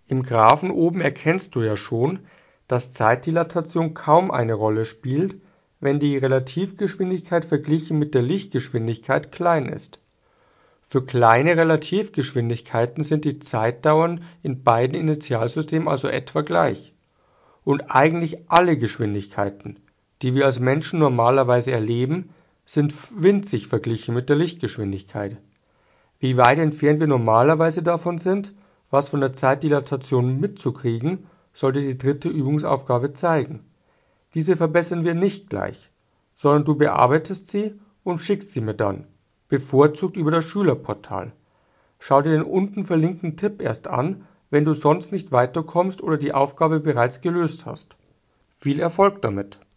Im Graphen oben erkennst du ja schon, dass Zeitdilatation kaum eine Rolle spielt, wenn die Relativgeschwindigkeit verglichen mit der Lichtgeschwindigkeit klein ist. Für kleine Relativgeschwindigkeiten sind die Zeitdauern in beiden Inertialsystemen also etwa gleich. Und eigentlich alle Geschwindigkeiten, die wir als Menschen normalerweise erleben, sind winzig verglichen mit der Lichtgeschwindigkeit. Wie weit entfernt wir normalerweise davon sind, was von der Zeitdilatation mitzukriegen, sollte die dritte Übungsaufgabe zeigen. Diese verbessern wir nicht gleich, sondern du bearbeitest sie und schickst sie mir dann, bevorzugt über das Schülerportal. Schau dir den unten verlinkten Tipp erst an, wenn du sonst nicht weiterkommst oder die Aufgabe bereits gelöst hast. Viel Erfolg damit!